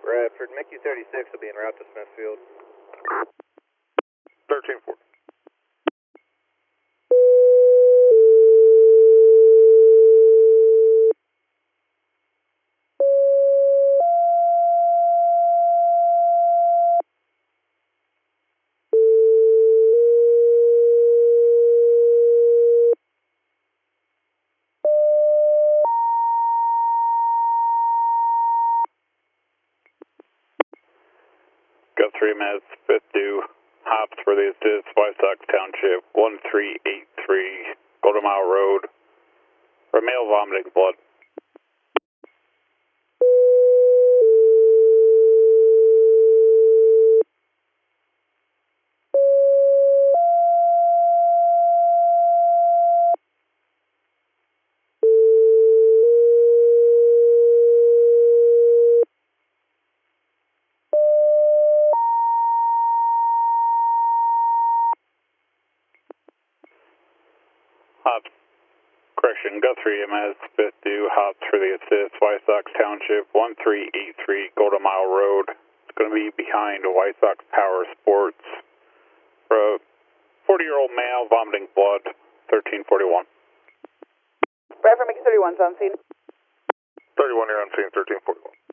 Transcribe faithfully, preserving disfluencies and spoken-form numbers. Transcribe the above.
Bradford, Mickey thirty-six will be en route to Smithfield. thirteen four. Guthrie, Mass, fifth due, hops for the assist, White Sox Township, one three eight three, Golden Mile Road, for male vomiting blood. Hops, correction, Guthrie, M S, fifth due, hops for the assist, White Sox Township, one three eight three, Golden Mile Road. It's going to be behind White Sox Power Sports. For a forty-year-old male vomiting blood, thirteen forty-one. Bradford, Mickey thirty-one's on scene. thirty-one, you're on scene, thirteen forty-one.